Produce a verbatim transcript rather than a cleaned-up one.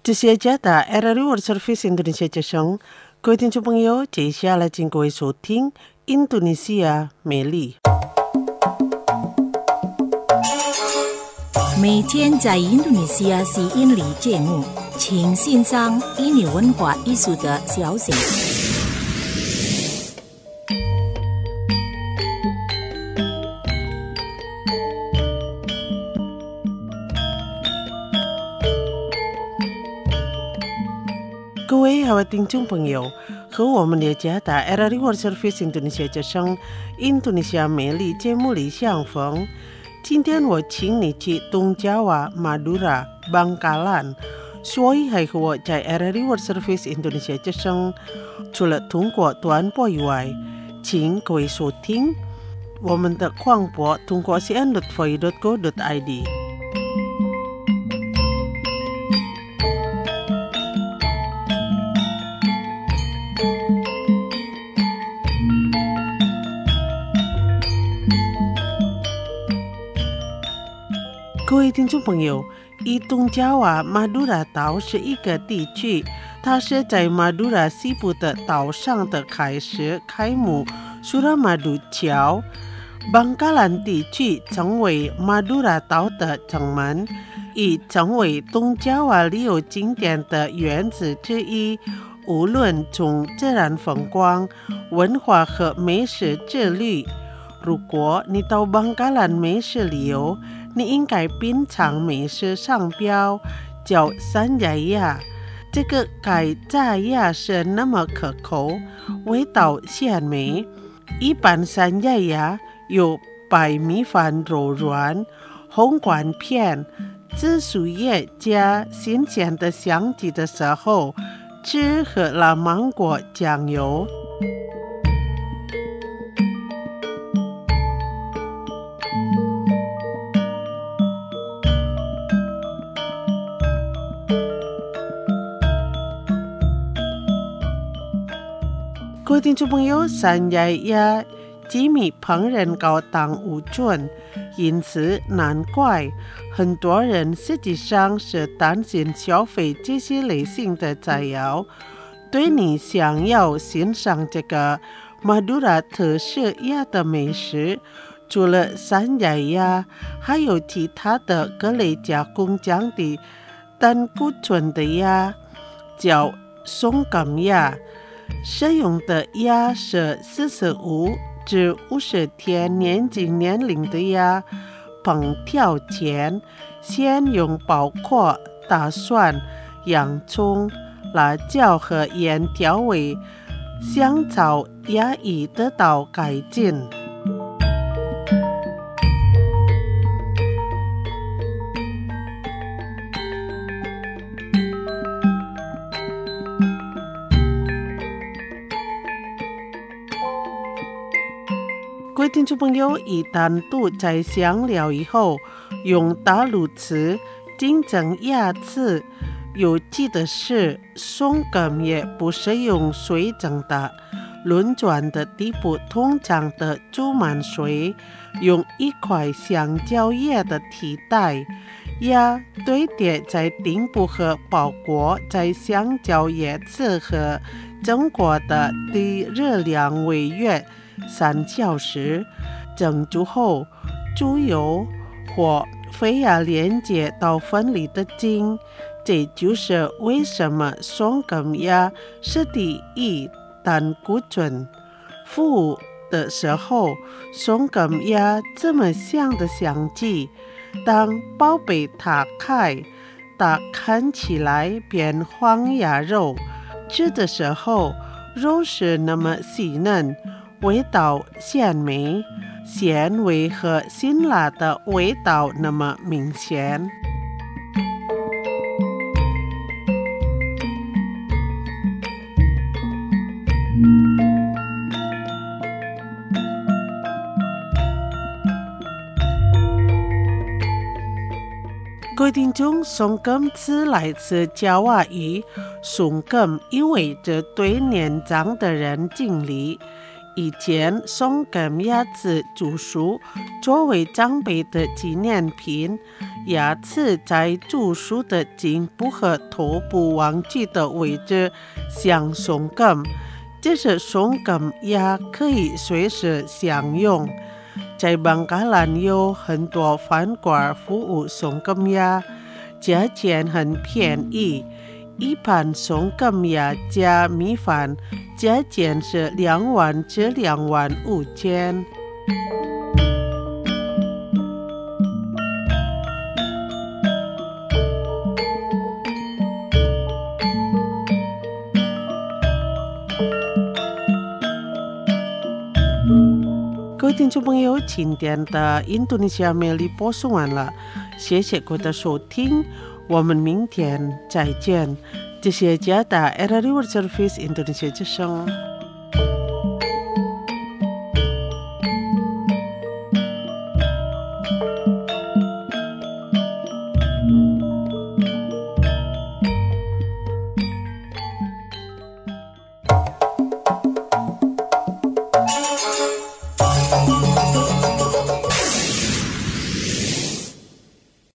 这是加的 R R I World Service Indonesia 之声，各位听众朋友，接下来请各位收听印度尼西亚美丽。 每天在印度尼西亚吸引力节目，请欣赏印尼文化艺术的消息。 各位好，听众朋友，和我们的家的 R R I World Service Indonesia 之声印度尼西亚美丽节目里相逢。今天我请你去东加瓦、马杜拉、Bangkalan，所以还和我在 R R I World Service Indonesia 之声，除了通过短波以外，请各位收听我们的广播，通过 c n dot voi dot co dot i d。各位听众朋友，以东加瓦马杜拉岛是一个地区，它是在马杜拉西部的岛上的开始开幕苏拉马杜桥。邦加兰地区成为马杜拉岛的城门，已成为东加瓦旅游景点的原址之一。无论从自然风光、文化和美食之旅，如果你到邦加兰美食旅游，你应该品尝美食商标叫山鸭鸭，这个改炸鸭是那么可口，味道鲜美。一般山鸭鸭有白米饭肉软、红管片、紫薯叶加新鲜的香鸡的时候，吃和辣芒果酱油。各位听众朋友，山鸭鸭机密烹饪高档无准，因此难怪很多人实际上是担心消费这些类型的菜肴。对你想要欣赏这个马杜拉特色鸭的美食，除了山鸭鸭，还有其他的各类加工降低胆固醇的鸭，叫松甘鸭。使用的鸭是四十五至五十天年纪年龄的鸭。烹调前，先用包括大蒜、洋葱、辣椒和盐调味，香草鸭已得到改进。各位听众朋友，一旦肚在香料以后，用大卤匙金整鸭翅。有记得是松甘也不是用水蒸的，轮转的地步通常的煮满水，用一块香蕉叶的替代。鸭堆叠在顶部和包裹在香蕉叶子和蒸过的低热量为约三小时，蒸煮后，猪油或非要连接到分离的筋。这就是为什么松甘鸭是第一胆固醇。服务的时候，松甘鸭这么香的香气，当包被打开，它看起来变黄鸭肉。吃的时候，肉是那么细嫩，味道鲜美，咸味和辛辣的味道那么明显。各位听众，松甘是来自加瓦语，松甘意味着对年长的人敬礼。 以前松根鸭子煮熟，作为长辈的纪念品。鸭翅在煮熟的颈部和头部忘记的位置像松根，这些松根鸭可以随时享用。在邦加兰有很多饭馆服务松根鸭，价钱很便宜，一盘松根鸭加米饭价钱是两万至两万五千。各位听众朋友，今天的印度尼西亚美丽播送完了，谢谢各位的收听，我们明天再见。这是加拿大 R R I World Service Indonesia 之声。